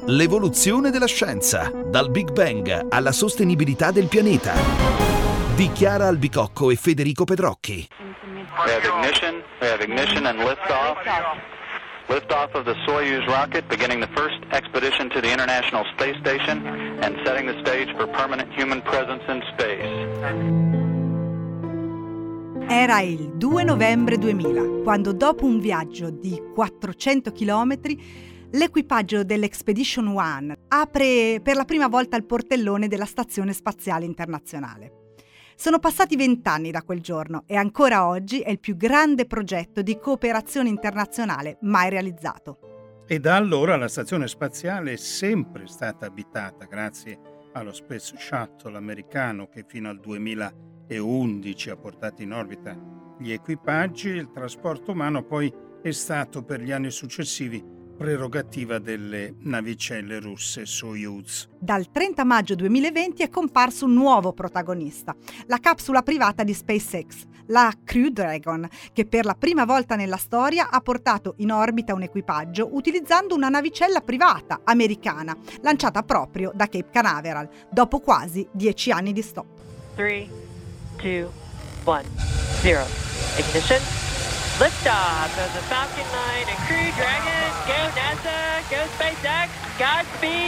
L'evoluzione della scienza, dal Big Bang alla sostenibilità del pianeta. Di Chiara Albicocco e Federico Pedrocchi. We have ignition and liftoff. Liftoff of the Soyuz rocket, beginning the first expedition to the International Space Station and setting the stage for permanent human presence in space. Era il 2 novembre 2000, quando dopo un viaggio di 400 chilometri l'equipaggio dell'Expedition One apre per la prima volta il portellone della Stazione Spaziale Internazionale. Sono passati 20 anni da quel giorno e ancora oggi è il più grande progetto di cooperazione internazionale mai realizzato. E da allora la stazione spaziale è sempre stata abitata grazie allo Space Shuttle americano che fino al 2011 ha portato in orbita gli equipaggi. Il trasporto umano poi è stato per gli anni successivi prerogativa delle navicelle russe Soyuz. Dal 30 maggio 2020 è comparso un nuovo protagonista, la capsula privata di SpaceX, la Crew Dragon, che per la prima volta nella storia ha portato in orbita un equipaggio utilizzando una navicella privata americana, lanciata proprio da Cape Canaveral, dopo quasi 10 anni di stop. 3, 2, 1, 0. Ignition. Liftoff of the Falcon 9 and Crew Dragon. Go NASA, go SpaceX, Godspeed,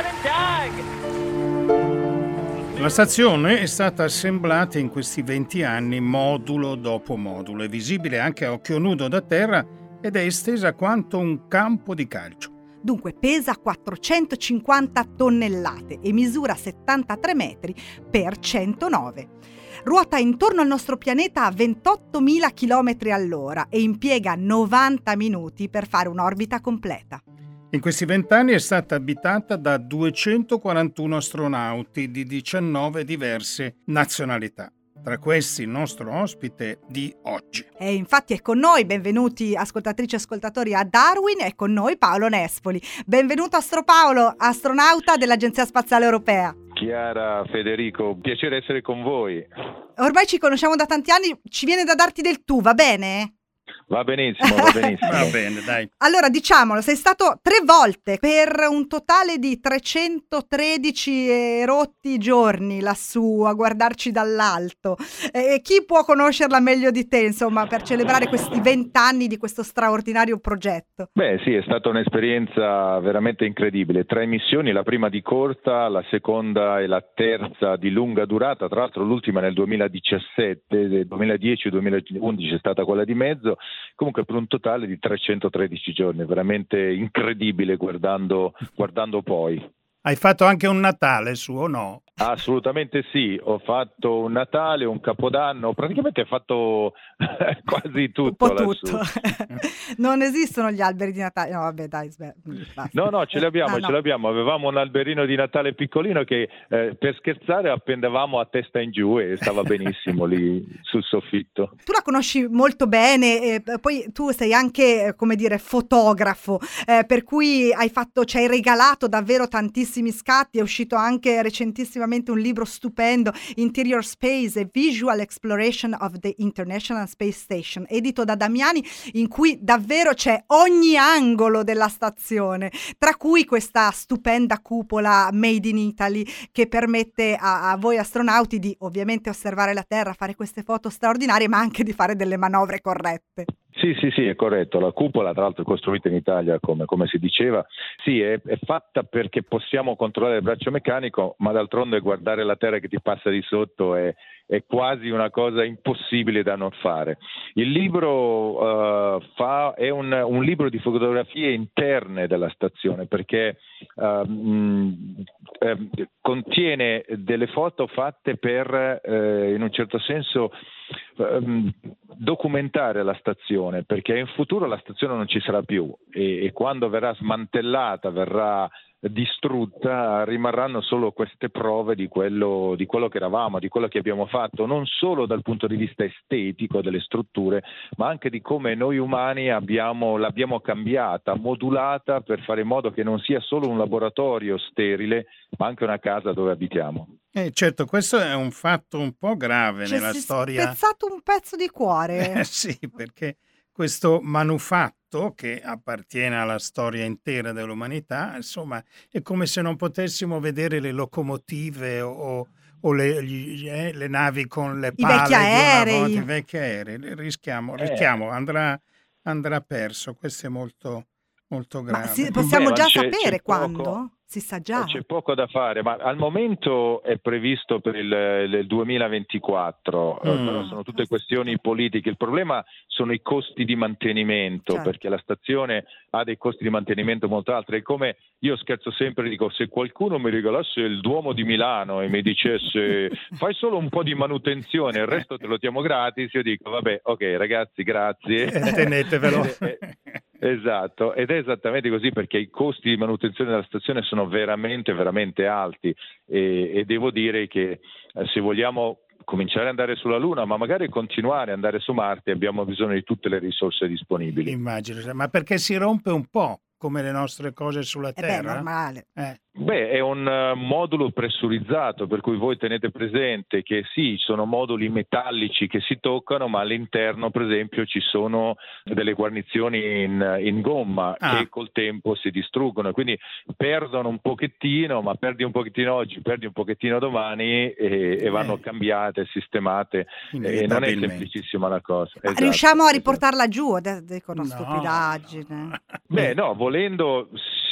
Bob and Doug. La stazione è stata assemblata in questi 20 anni modulo dopo modulo, è visibile anche a occhio nudo da terra ed è estesa quanto un campo di calcio. Dunque pesa 450 tonnellate e misura 73 metri per 109. Ruota intorno al nostro pianeta a 28.000 km all'ora e impiega 90 minuti per fare un'orbita completa. In questi 20 anni è stata abitata da 241 astronauti di 19 diverse nazionalità. Tra questi il nostro ospite di oggi. E infatti è con noi, benvenuti ascoltatrici e ascoltatori a Darwin, è con noi Paolo Nespoli. Benvenuto Astro Paolo, astronauta dell'Agenzia Spaziale Europea. Chiara, Federico, piacere essere con voi. Ormai ci conosciamo da tanti anni, ci viene da darti del tu, va bene? Va benissimo, va benissimo. Va bene, dai. Allora, diciamolo, sei stato 3 volte per un totale di 313 rotti giorni lassù a guardarci dall'alto. Chi può conoscerla meglio di te, insomma, per celebrare questi 20 anni di questo straordinario progetto? Beh sì, è stata un'esperienza veramente incredibile. 3 missioni, la prima di corta, la seconda e la terza di lunga durata, tra l'altro l'ultima nel 2017, 2010-2011 è stata quella di mezzo. Comunque per un totale di 313 giorni, veramente incredibile guardando poi. Hai fatto anche un Natale su o no? Assolutamente sì, ho fatto un Natale, un Capodanno, praticamente ho fatto quasi tutto. Un po' tutto. Non esistono gli alberi di Natale? No, vabbè, dai, basta. No, ce li abbiamo, no. ce l'abbiamo. Avevamo un alberino di Natale piccolino che per scherzare appendevamo a testa in giù e stava benissimo lì sul soffitto. Tu la conosci molto bene, poi tu sei anche, come dire, fotografo, per cui ci hai regalato davvero tantissimi scatti, è uscito anche recentissimamente un libro stupendo, Interior Space, a Visual Exploration of the International Space Station, edito da Damiani, in cui davvero c'è ogni angolo della stazione, tra cui questa stupenda cupola made in Italy che permette a voi astronauti di ovviamente osservare la Terra, fare queste foto straordinarie, ma anche di fare delle manovre corrette. Sì, è corretto. La cupola, tra l'altro, è costruita in Italia, come si diceva. Sì, è fatta perché possiamo controllare il braccio meccanico, ma d'altronde guardare la Terra che ti passa di sotto è quasi una cosa impossibile da non fare. Il libro è un libro di fotografie interne della stazione, perché contiene delle foto fatte per, in un certo senso, documentare la stazione, perché in futuro la stazione non ci sarà più e quando verrà smantellata, verrà distrutta, rimarranno solo queste prove di quello che eravamo, di quello che abbiamo fatto, non solo dal punto di vista estetico delle strutture, ma anche di come noi umani l'abbiamo cambiata, modulata per fare in modo che non sia solo un laboratorio sterile, ma anche una casa dove abitiamo. Certo, questo è un fatto un po' grave nella storia. Spezzato un pezzo di cuore. Sì, perché questo manufatto che appartiene alla storia intera dell'umanità, insomma, è come se non potessimo vedere le locomotive o le navi con le I pale vecchi di una aerei. volta, i vecchi aerei, rischiamo, andrà perso, questo è molto, molto Ma grave. possiamo ma già c'è sapere poco. quando? Si sa già? C'è poco da fare, ma al momento è previsto per il 2024, però sono tutte questioni politiche. Il problema sono i costi di mantenimento, Certo. perché la stazione ha dei costi di mantenimento molto alti. È come, io scherzo sempre, dico, se qualcuno mi regalasse il Duomo di Milano e mi dicesse fai solo un po' di manutenzione, il resto te lo diamo gratis, io dico vabbè, ok ragazzi, grazie. Tenetevelo. Esatto, ed è esattamente così, perché i costi di manutenzione della stazione sono veramente, veramente alti e devo dire che se vogliamo cominciare ad andare sulla Luna, ma magari continuare ad andare su Marte, abbiamo bisogno di tutte le risorse disponibili. Immagino, ma perché si rompe un po' come le nostre cose sulla Beh, Terra? normale. Beh, è un modulo pressurizzato, per cui voi tenete presente che sì, sono moduli metallici che si toccano, ma all'interno, per esempio, ci sono delle guarnizioni in gomma che col tempo si distruggono, quindi perdono un pochettino, ma perdi un pochettino oggi, perdi un pochettino domani e vanno cambiate, sistemate, e non è semplicissima la cosa. Ma Esatto, riusciamo a riportarla giù? Dico una No. stupidaggine. Beh, no, volendo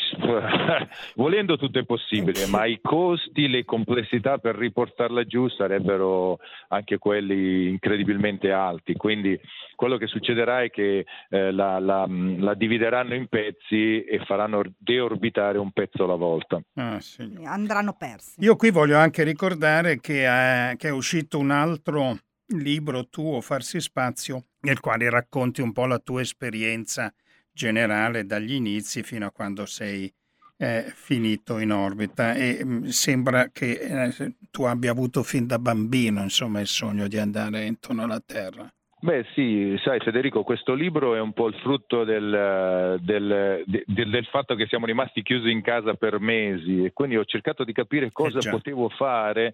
tutto è possibile, ma i costi, le complessità per riportarla giù sarebbero anche quelli incredibilmente alti, quindi quello che succederà è che la divideranno in pezzi e faranno deorbitare un pezzo alla volta. Andranno persi. Io qui voglio anche ricordare che è uscito un altro libro tuo, Farsi Spazio, nel quale racconti un po' la tua esperienza generale dagli inizi fino a quando sei finito in orbita, e sembra che tu abbia avuto fin da bambino, insomma, il sogno di andare intorno alla Terra. Beh sì, sai Federico, questo libro è un po' il frutto del fatto che siamo rimasti chiusi in casa per mesi e quindi ho cercato di capire cosa potevo fare,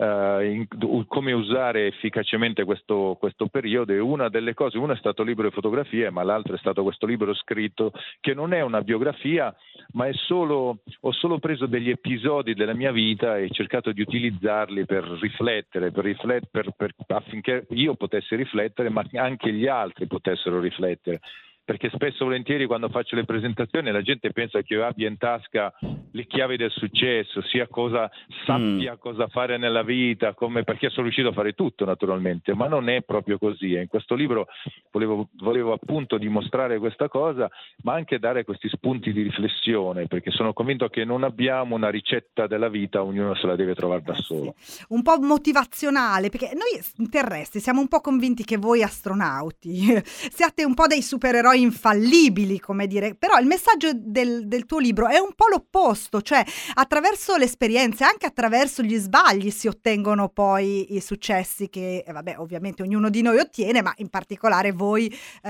come usare efficacemente questo periodo, e una delle cose, uno è stato libro di fotografie, ma l'altro è stato questo libro scritto che non è una biografia, ma ho solo preso degli episodi della mia vita e cercato di utilizzarli per riflettere, affinché io potessi riflettere, ma anche gli altri potessero riflettere, perché spesso e volentieri quando faccio le presentazioni la gente pensa che io abbia in tasca le chiavi del successo, sappia cosa fare nella vita, perché sono riuscito a fare tutto naturalmente, ma non è proprio così. In questo libro volevo appunto dimostrare questa cosa, ma anche dare questi spunti di riflessione, perché sono convinto che non abbiamo una ricetta della vita, ognuno se la deve trovare da solo. Un po' motivazionale, perché noi terrestri siamo un po' convinti che voi astronauti siate un po' dei supereroi infallibili, come dire, però il messaggio del tuo libro è un po' l'opposto, cioè attraverso l'esperienza, anche attraverso gli sbagli si ottengono poi i successi che ovviamente ognuno di noi ottiene, ma in particolare voi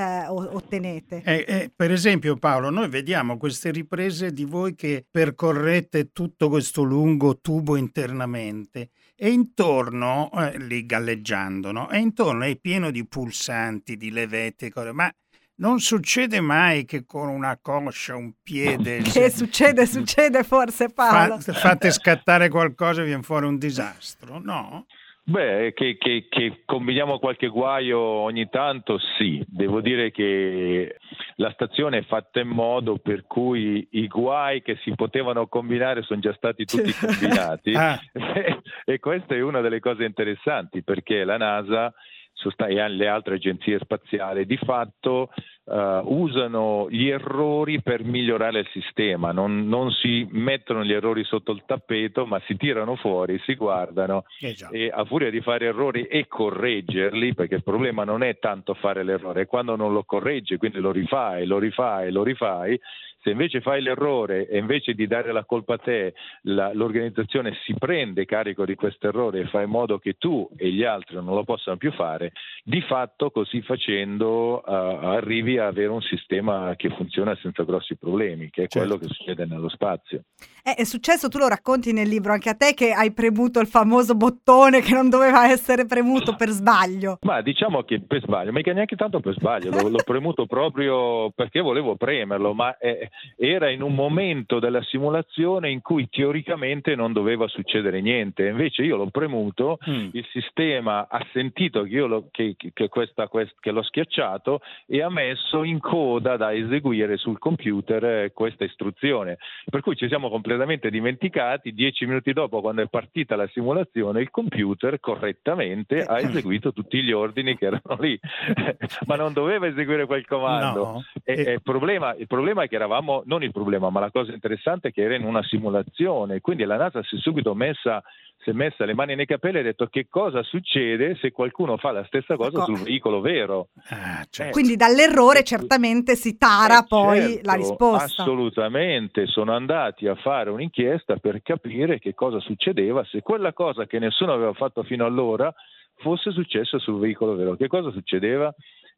ottenete. Per esempio Paolo, noi vediamo queste riprese di voi che percorrete tutto questo lungo tubo internamente e intorno, lì galleggiando, no? E intorno è pieno di pulsanti, di levette, ma non succede mai che con una coscia, un piede... Che succede forse, Paolo? Fate scattare qualcosa e viene fuori un disastro, no? Beh, che combiniamo qualche guaio ogni tanto, sì. Devo dire che la stazione è fatta in modo per cui i guai che si potevano combinare sono già stati tutti combinati. E questa è una delle cose interessanti, perché la NASA e le altre agenzie spaziali di fatto usano gli errori per migliorare il sistema, non si mettono gli errori sotto il tappeto, ma si tirano fuori, si guardano e a furia di fare errori e correggerli, perché il problema non è tanto fare l'errore, è quando non lo correggi, quindi lo rifai, Se invece fai l'errore e invece di dare la colpa a te, l'organizzazione si prende carico di questo errore e fa in modo che tu e gli altri non lo possano più fare, di fatto così facendo arrivi a avere un sistema che funziona senza grossi problemi, che è quello che succede nello spazio. È successo, tu lo racconti nel libro, anche a te, che hai premuto il famoso bottone che non doveva essere premuto per sbaglio. Ma diciamo che per sbaglio, mica neanche tanto per sbaglio, l'ho premuto proprio perché volevo premerlo, ma era in un momento della simulazione in cui teoricamente non doveva succedere niente, invece io l'ho premuto, il sistema ha sentito che che l'ho schiacciato e ha messo in coda da eseguire sul computer questa istruzione, per cui ci siamo completamente dimenticati. 10 minuti dopo, quando è partita la simulazione, il computer correttamente ha eseguito tutti gli ordini che erano lì ma non doveva eseguire quel comando. No. Il problema è che eravamo, non il problema, ma la cosa interessante è che era in una simulazione, quindi la NASA si è messa le mani nei capelli e ha detto: che cosa succede se qualcuno fa la stessa cosa sul veicolo vero? Certo. Quindi dall'errore certamente si tara poi la risposta. Assolutamente, sono andati a fare un'inchiesta per capire che cosa succedeva se quella cosa che nessuno aveva fatto fino allora fosse successa sul veicolo vero. Che cosa succedeva?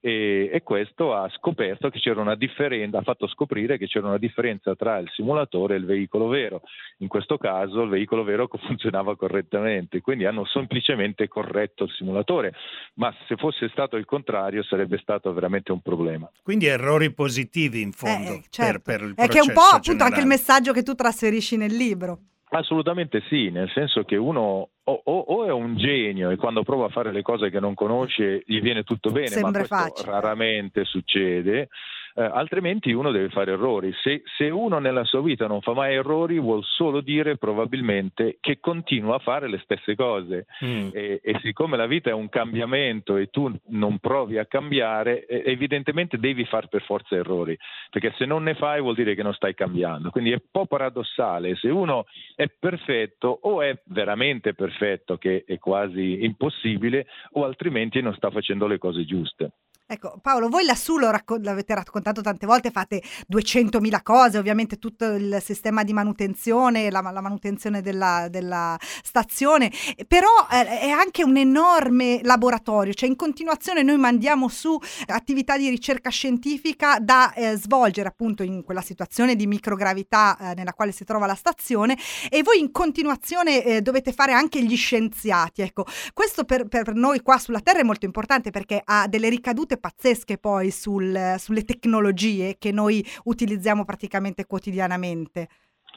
E questo ha scoperto che c'era una differenza, ha fatto scoprire che c'era una differenza tra il simulatore e il veicolo vero. In questo caso il veicolo vero funzionava correttamente, quindi hanno semplicemente corretto il simulatore, ma se fosse stato il contrario sarebbe stato veramente un problema. Quindi errori positivi in fondo certo. per il è processo che è un po' appunto generale. anche il messaggio che tu trasferisci nel libro. Assolutamente sì, nel senso che uno o è un genio e quando prova a fare le cose che non conosce gli viene tutto bene, Sembra ma questo facile. raramente succede, altrimenti uno deve fare errori. Se uno nella sua vita non fa mai errori, vuol solo dire probabilmente che continua a fare le stesse cose e siccome la vita è un cambiamento e tu non provi a cambiare, evidentemente devi fare per forza errori, perché se non ne fai vuol dire che non stai cambiando. Quindi è un po' paradossale: se uno è perfetto o è veramente perfetto, che è quasi impossibile, o altrimenti non sta facendo le cose giuste. Ecco, Paolo, voi lassù l'avete raccontato tante volte, fate 200.000 cose, ovviamente tutto il sistema di manutenzione, la manutenzione della stazione, però è anche un enorme laboratorio, cioè in continuazione noi mandiamo su attività di ricerca scientifica da svolgere appunto in quella situazione di microgravità nella quale si trova la stazione, e voi in continuazione dovete fare anche gli scienziati. Ecco, questo per noi qua sulla Terra è molto importante perché ha delle ricadute pazzesche poi sulle tecnologie che noi utilizziamo praticamente quotidianamente.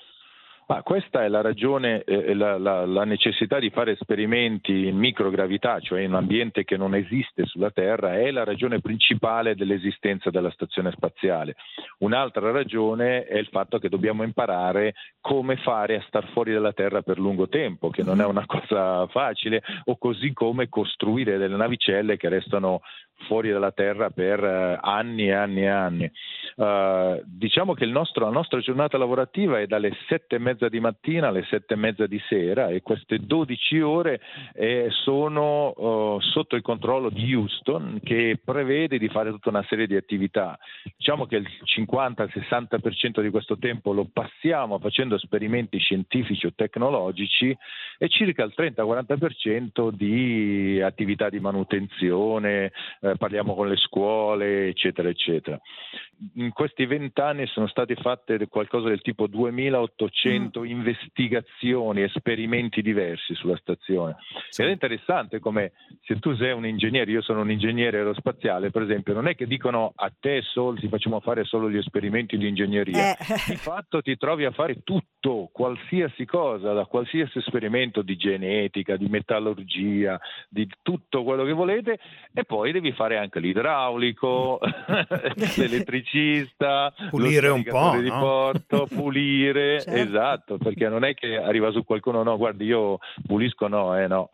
Ma questa è la ragione, la necessità di fare esperimenti in microgravità, cioè in un ambiente che non esiste sulla Terra, è la ragione principale dell'esistenza della stazione spaziale. Un'altra ragione è il fatto che dobbiamo imparare come fare a star fuori dalla Terra per lungo tempo, che non è una cosa facile, o così come costruire delle navicelle che restano fuori dalla Terra per anni e anni e anni. Diciamo che la nostra giornata lavorativa è dalle 7:30 di mattina alle 7:30 di sera, e queste 12 ore sono sotto il controllo di Houston, che prevede di fare tutta una serie di attività. Diciamo che il 50-60% di questo tempo lo passiamo facendo esperimenti scientifici o tecnologici e circa il 30-40% di attività di manutenzione, parliamo con le scuole, eccetera, eccetera. In questi 20 anni sono state fatte qualcosa del tipo 2800 investigazioni, esperimenti diversi sulla stazione. Ed è interessante come, se tu sei un ingegnere, io sono un ingegnere aerospaziale per esempio, non è che dicono a te solo ti facciamo fare solo gli esperimenti di ingegneria, di fatto ti trovi a fare tutto, qualsiasi cosa, da qualsiasi esperimento di genetica, di metallurgia, di tutto quello che volete, e poi devi fare anche l'idraulico, l'elettricista, pulire un po', di no? porto, pulire, certo. Esatto, perché non è che arriva su qualcuno, no, guardi io pulisco, no.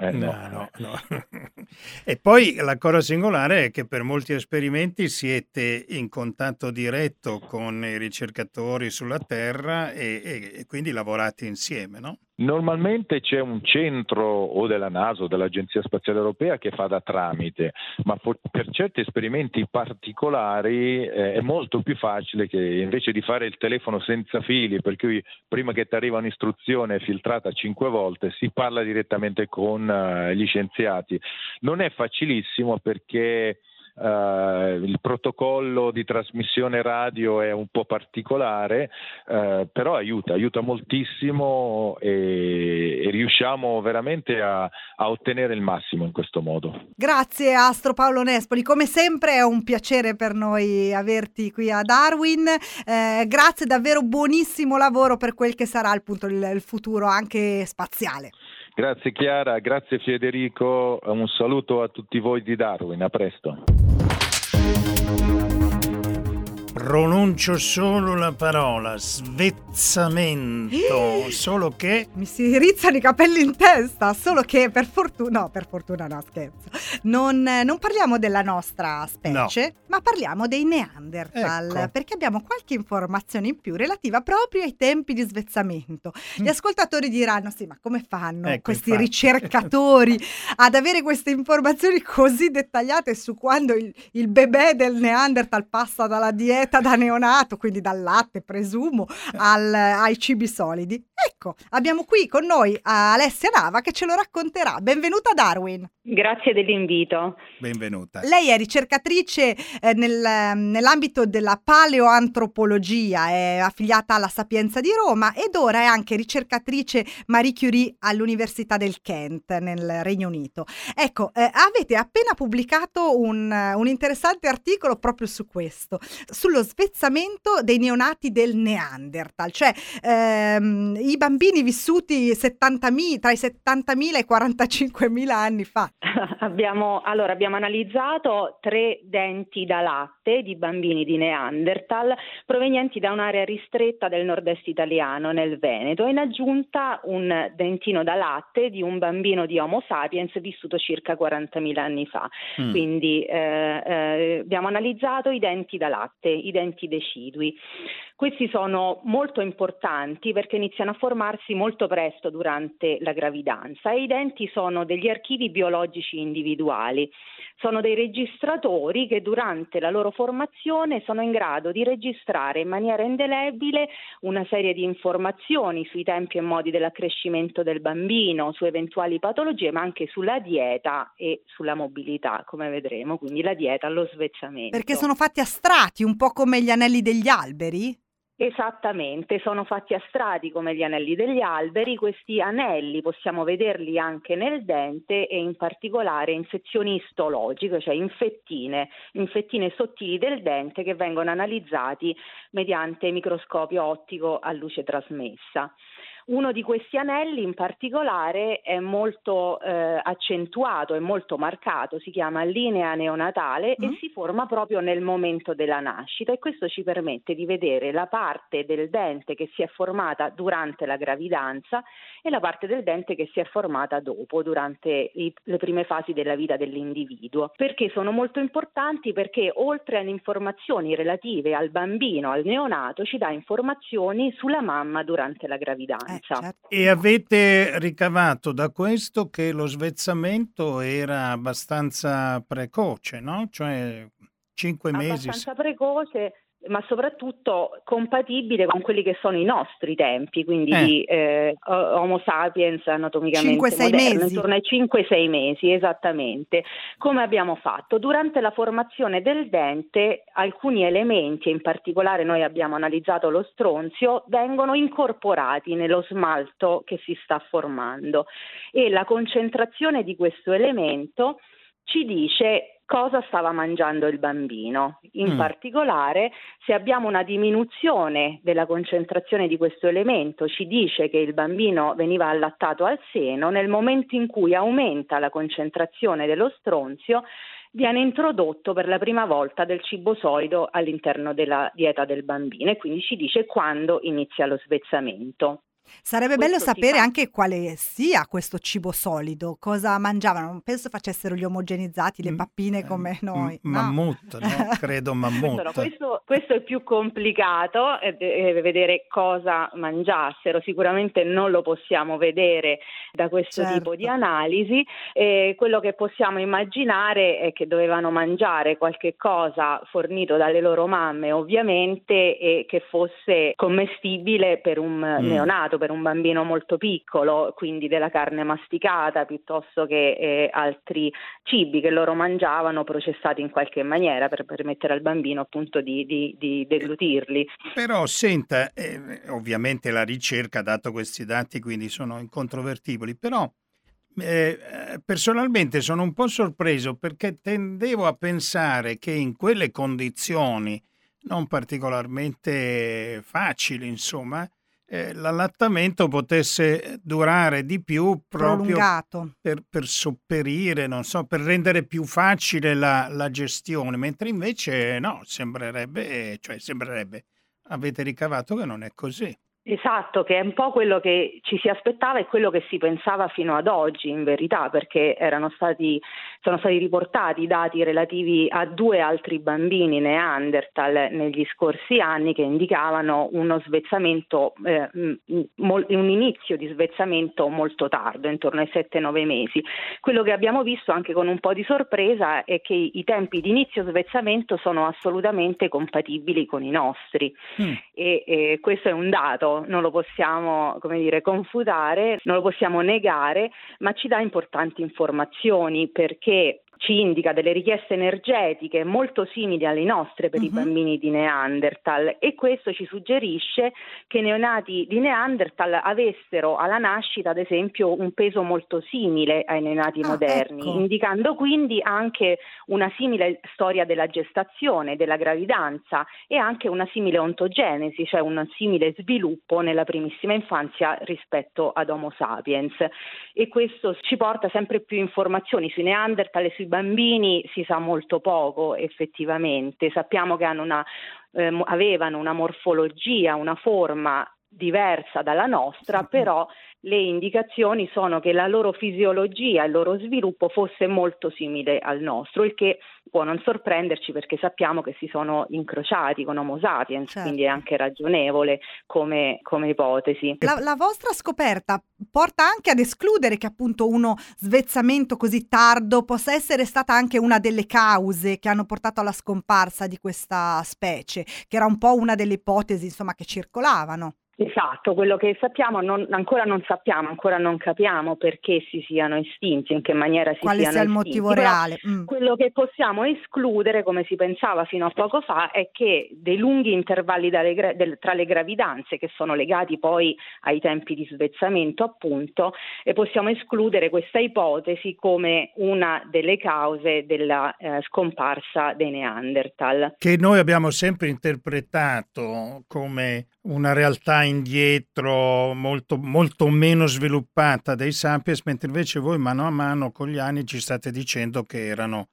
E poi la cosa singolare è che per molti esperimenti siete in contatto diretto con i ricercatori sulla Terra e quindi lavorate insieme, no? Normalmente c'è un centro o della NASA o dell'Agenzia Spaziale Europea che fa da tramite, ma per certi esperimenti particolari è molto più facile che invece di fare il telefono senza fili, per cui prima che ti arriva un'istruzione filtrata 5 volte, si parla direttamente con gli scienziati. Non è facilissimo perché il protocollo di trasmissione radio è un po' particolare, però aiuta moltissimo e riusciamo veramente a ottenere il massimo in questo modo. Grazie Astro Paolo Nespoli, come sempre è un piacere per noi averti qui a Darwin, grazie, davvero buonissimo lavoro per quel che sarà appunto il futuro anche spaziale. Grazie Chiara, grazie Federico, un saluto a tutti voi di Darwin, a presto. Pronuncio solo la parola svezzamento, solo che... Mi si rizzano i capelli in testa, solo che per fortuna no, scherzo. Non parliamo della nostra specie, no, ma parliamo dei Neanderthal, ecco, perché abbiamo qualche informazione in più relativa proprio ai tempi di svezzamento. Gli ascoltatori diranno, sì, ma come fanno questi ricercatori ad avere queste informazioni così dettagliate su quando il bebè del Neanderthal passa dalla dieta da neonato, quindi dal latte presumo, ai cibi solidi? Ecco, abbiamo qui con noi Alessia Nava che ce lo racconterà. Benvenuta a Darwin. Grazie dell'invito. Benvenuta. Lei è ricercatrice nell'ambito della paleoantropologia, è affiliata alla Sapienza di Roma ed ora è anche ricercatrice Marie Curie all'Università del Kent nel Regno Unito. Ecco, avete appena pubblicato un interessante articolo proprio su questo, sullo svezzamento dei neonati del Neanderthal, cioè i bambini vissuti tra i 70.000 e i 45.000 anni fa. Abbiamo analizzato 3 denti da latte di bambini di Neanderthal provenienti da un'area ristretta del nord-est italiano, nel Veneto, e in aggiunta un dentino da latte di un bambino di Homo sapiens vissuto circa 40.000 anni fa. Quindi abbiamo analizzato i denti da latte, i denti decidui. Questi sono molto importanti perché iniziano a formarsi molto presto durante la gravidanza e i denti sono degli archivi biologici individuali. Sono dei registratori che durante la loro formazione sono in grado di registrare in maniera indelebile una serie di informazioni sui tempi e modi dell'accrescimento del bambino, su eventuali patologie, ma anche sulla dieta e sulla mobilità, come vedremo, quindi la dieta, lo svezzamento. Perché sono fatti a strati, un po' come gli anelli degli alberi? Esattamente, sono fatti a strati come gli anelli degli alberi. Questi anelli possiamo vederli anche nel dente e in particolare in sezioni istologiche, cioè in fettine sottili del dente che vengono analizzati mediante microscopio ottico a luce trasmessa. Uno di questi anelli in particolare è molto accentuato, è molto marcato, si chiama linea neonatale e si forma proprio nel momento della nascita, e questo ci permette di vedere la parte del dente che si è formata durante la gravidanza e la parte del dente che si è formata dopo, durante le prime fasi della vita dell'individuo. Perché sono molto importanti? Perché oltre alle informazioni relative al bambino, al neonato, ci dà informazioni sulla mamma durante la gravidanza. Certo. E avete ricavato da questo che lo svezzamento era abbastanza precoce, no? Cioè 5 mesi. Abbastanza precoce, ma soprattutto compatibile con quelli che sono i nostri tempi, quindi di Homo sapiens anatomicamente 5-6 moderno, mesi. intorno ai 5-6 mesi, esattamente. Come abbiamo fatto? Durante la formazione del dente, alcuni elementi, in particolare noi abbiamo analizzato lo stronzio, vengono incorporati nello smalto che si sta formando, e la concentrazione di questo elemento ci dice cosa stava mangiando il bambino. In particolare, se abbiamo una diminuzione della concentrazione di questo elemento, ci dice che il bambino veniva allattato al seno. Nel momento in cui aumenta la concentrazione dello stronzio, viene introdotto per la prima volta del cibo solido all'interno della dieta del bambino, e quindi ci dice quando inizia lo svezzamento. Sarebbe bello Questo si sapere fa. anche quale sia questo cibo solido, cosa mangiavano. Non penso facessero gli omogenizzati, le pappine come noi, no? Mammut, no? Credo mammut. Questo è più complicato, vedere cosa mangiassero. Sicuramente non lo possiamo vedere da questo tipo di Certo. analisi. Quello che possiamo immaginare è che dovevano mangiare qualche cosa fornito dalle loro mamme, ovviamente, e che fosse commestibile per un neonato, per un bambino molto piccolo, quindi della carne masticata piuttosto che altri cibi che loro mangiavano processati in qualche maniera per permettere al bambino appunto di deglutirli. Però senta, ovviamente la ricerca ha dato questi dati, quindi sono incontrovertibili, però personalmente sono un po' sorpreso perché tendevo a pensare che in quelle condizioni non particolarmente facili, insomma, l'allattamento potesse durare di più proprio Prolungato. per sopperire, non so, per rendere più facile la gestione, mentre invece no, sembrerebbe, avete ricavato che non è così. Esatto, che è un po' quello che ci si aspettava e quello che si pensava fino ad oggi, in verità, perché sono stati riportati dati relativi a 2 altri bambini Neanderthal negli scorsi anni che indicavano uno svezzamento, un inizio di svezzamento molto tardo, intorno ai 7-9 mesi. Quello che abbiamo visto anche con un po' di sorpresa è che i tempi di inizio svezzamento sono assolutamente compatibili con i nostri e questo è un dato. Non lo possiamo, confutare, non lo possiamo negare, ma ci dà importanti informazioni perché ci indica delle richieste energetiche molto simili alle nostre per i bambini di Neanderthal e questo ci suggerisce che i neonati di Neanderthal avessero alla nascita, ad esempio, un peso molto simile ai neonati moderni, ecco. indicando quindi anche una simile storia della gestazione, della gravidanza e anche una simile ontogenesi, cioè un simile sviluppo nella primissima infanzia rispetto ad Homo sapiens. E questo ci porta sempre più informazioni sui Neanderthal e sui bambini. Si sa molto poco effettivamente, sappiamo che avevano una morfologia, una forma diversa dalla nostra, però le indicazioni sono che la loro fisiologia, il loro sviluppo fosse molto simile al nostro, il che può non sorprenderci perché sappiamo che si sono incrociati con Homo sapiens, Certo. quindi è anche ragionevole come ipotesi. La vostra scoperta porta anche ad escludere che appunto uno svezzamento così tardo possa essere stata anche una delle cause che hanno portato alla scomparsa di questa specie, che era un po' una delle ipotesi, insomma, che circolavano. Esatto, quello che sappiamo ancora non capiamo perché si siano estinti, in che maniera si Quale siano sia il estinti. motivo Però reale. quello che possiamo escludere, come si pensava fino a poco fa, è che dei lunghi intervalli tra le gravidanze, che sono legati poi ai tempi di svezzamento appunto, e possiamo escludere questa ipotesi come una delle cause della scomparsa dei Neanderthal. Che noi abbiamo sempre interpretato come una realtà indietro molto, molto meno sviluppata dei Sapiens, mentre invece voi mano a mano con gli anni ci state dicendo che erano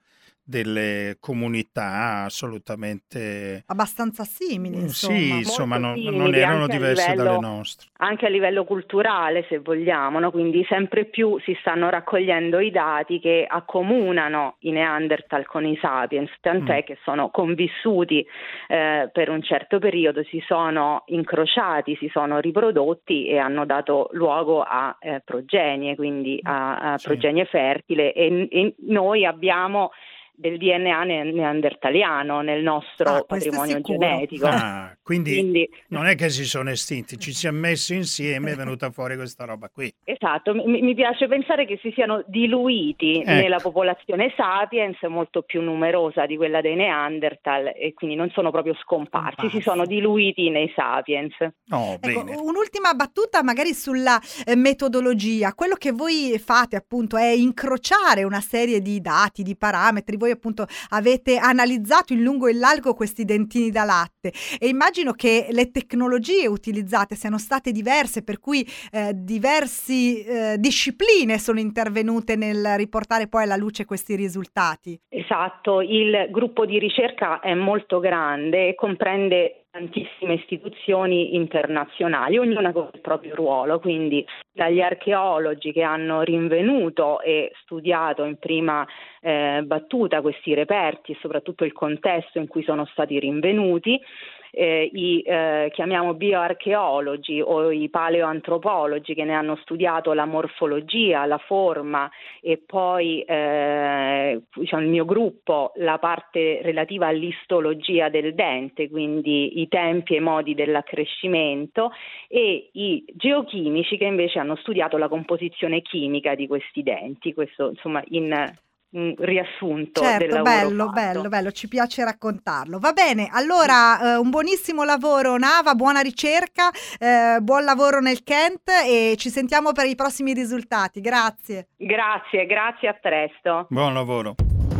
delle comunità assolutamente Abbastanza simili, insomma. sì, insomma, Molto non simili, erano anche a diverse livello- dalle nostre. Anche a livello culturale, se vogliamo, no? Quindi sempre più si stanno raccogliendo i dati che accomunano i Neanderthal con i Sapiens, tant'è che sono convissuti per un certo periodo, si sono incrociati, si sono riprodotti e hanno dato luogo a progenie, quindi a Sì. progenie fertile e noi abbiamo del DNA neandertaliano nel nostro questo è patrimonio sicuro. genetico. Quindi non è che si sono estinti, ci siamo messi insieme e è venuta fuori questa roba qui. Esatto, mi piace pensare che si siano diluiti Ecco. nella popolazione Sapiens, molto più numerosa di quella dei Neanderthal, e quindi non sono proprio scomparsi, si sono diluiti nei Sapiens. Oh, Ecco, bene. un'ultima battuta magari sulla metodologia. Quello che voi fate appunto è incrociare una serie di dati, di parametri. Voi appunto avete analizzato in lungo e in largo questi dentini da latte e immagino che le tecnologie utilizzate siano state diverse, per cui diversi discipline sono intervenute nel riportare poi alla luce questi risultati. Esatto, il gruppo di ricerca è molto grande e comprende tantissime istituzioni internazionali, ognuna con il proprio ruolo, quindi dagli archeologi che hanno rinvenuto e studiato in prima battuta questi reperti e soprattutto il contesto in cui sono stati rinvenuti, i chiamiamo bioarcheologi o i paleoantropologi che ne hanno studiato la morfologia, la forma e poi il mio gruppo la parte relativa all'istologia del dente, quindi i tempi e i modi dell'accrescimento, e i geochimici che invece hanno studiato la composizione chimica di questi denti. Questo insomma in un riassunto del lavoro fatto. Bello, ci piace raccontarlo. Va bene, allora un buonissimo lavoro Nava, buona ricerca, buon lavoro nel Kent e ci sentiamo per i prossimi risultati. Grazie, a presto. Buon lavoro.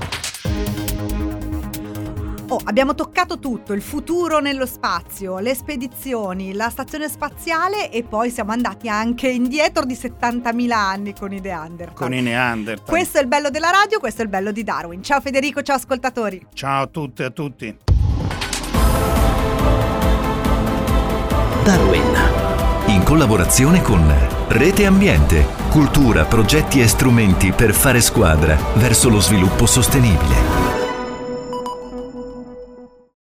Abbiamo toccato tutto, il futuro nello spazio, le spedizioni, la stazione spaziale e poi siamo andati anche indietro di 70.000 anni con i Neanderthal. Questo è il bello della radio, questo è il bello di Darwin. Ciao Federico, ciao ascoltatori. Ciao a tutte e a tutti. Darwin, in collaborazione con Rete Ambiente, cultura, progetti e strumenti per fare squadra verso lo sviluppo sostenibile.